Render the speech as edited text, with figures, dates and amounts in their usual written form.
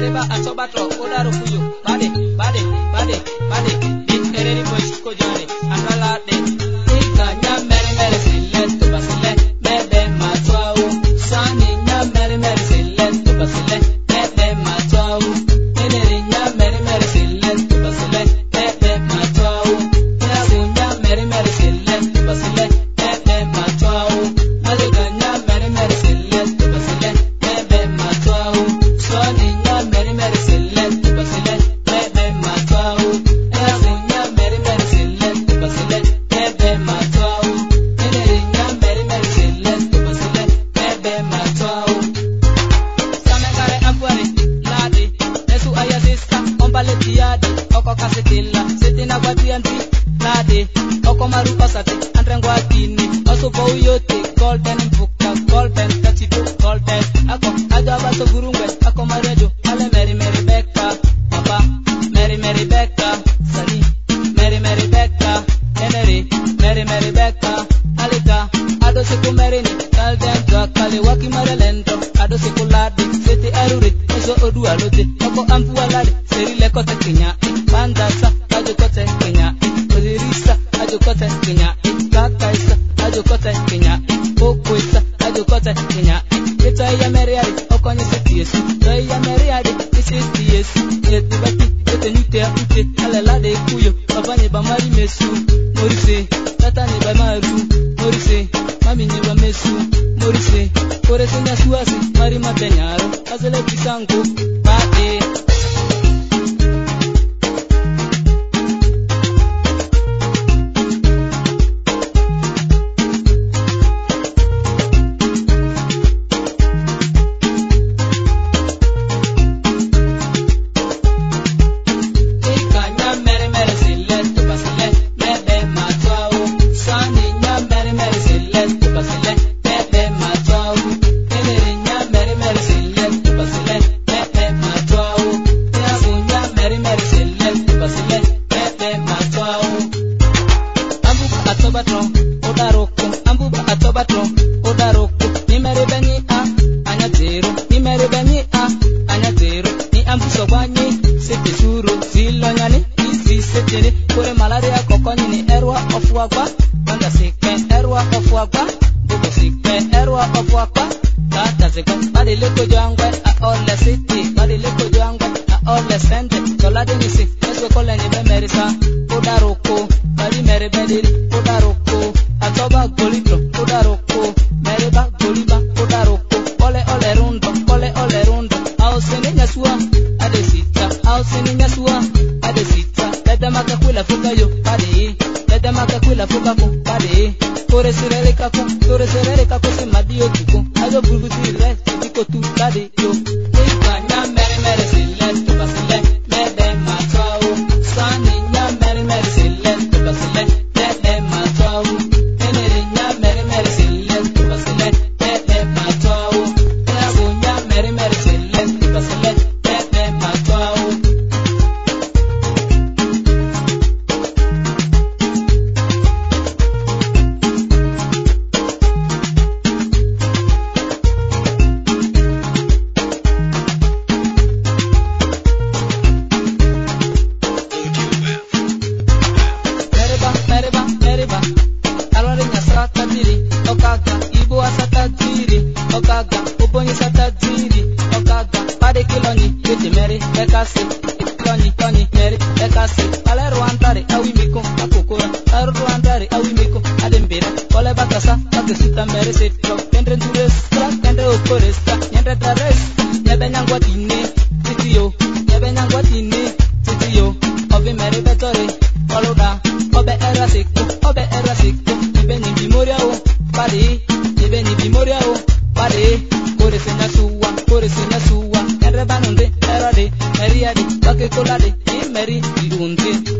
mereba asobatro odaro kuyo bade dit ereri boys ko jare andala de ikanya mere silent to basile bebe matwao sani nya mere silent to basile bebe matwao eneri nya mere silent to basile bebe matwao nya mere silent to basile bebe matwao alga nya mere silent to basile bebe matwao sani nya mere silent to basile bebe matwao nya mere silent to basile bebe matwao eneri nya mere silent to basile bebe matwao samengare ampuani ladi nesu ayasista ombale tiadi oko kasetilla setina gwatianti ladi oko maru pasate andrengwa dini oso boyote golden buka golden tachito golden ako ajaba so gurungwe ako marejo ale meri beka papa meri beka sani meri beka eneri meri beka alika ado siku merini kalden to akale waki marelento ado siku ladi seti eruri eso odu alote oko ampu alade seri lekote kenya bandasa ajo kote kenya odirisa ajo kote kenya kakaisa ajo kote kenya okwesa ajo kote kenya eta ya meriari okonye setiesu to ya meriari setiesu etibati etenyute ute alalade kuyo babanye bamari mesu morise tata ni bamaru morise mami ni bamesu morise korese nyasuasi mari matenyaro azele kisango bate kore malaria kokoni ni erwa ofwagwa banda sikpe erwa ofwagwa buko sikpe erwa ofwagwa tata zeko badi leko jangwe a ole city badi leko jangwe a ole sente kolade ni si eswe kole ni be merisa odaroko badi mere bediri odaroko atoba golito odaroko mereba goliba odaroko ole rundo au sene nyasua adesita au sene nyasua adesita Ledamaka kwila fuka yo pade ledamaka kwila fuka ko pade tore serere kako se madio tuko ajo burbuti re tiko tu pade yo ikanya mere silent to basile bebe matao sani nya mere silent to basile bebe matao eneri nya mere silent to basile bebe matao nya mere silent to basile bebe matao Okaga, ibo asatadiri, okaga, ubonyi satadiri, okaga, pade kiloni, kete meri, ekasi, kiloni, meri, ekasi, pale ruantari, awimiko, akukura, aru ruantari, awimiko, adembira, kole bakasa, bakasita meri setro, kendre nturestra, kendre okoresta, nyendre trares, nyebe nyangwatine, titiyo, obi meri betore, koloda, obe erasiko, ibe ni bimoria o, pade, ibe ni bimoria o, pade, kore senya suwa, erre banunde, erade, meriade, bake kolade, meri, irunde.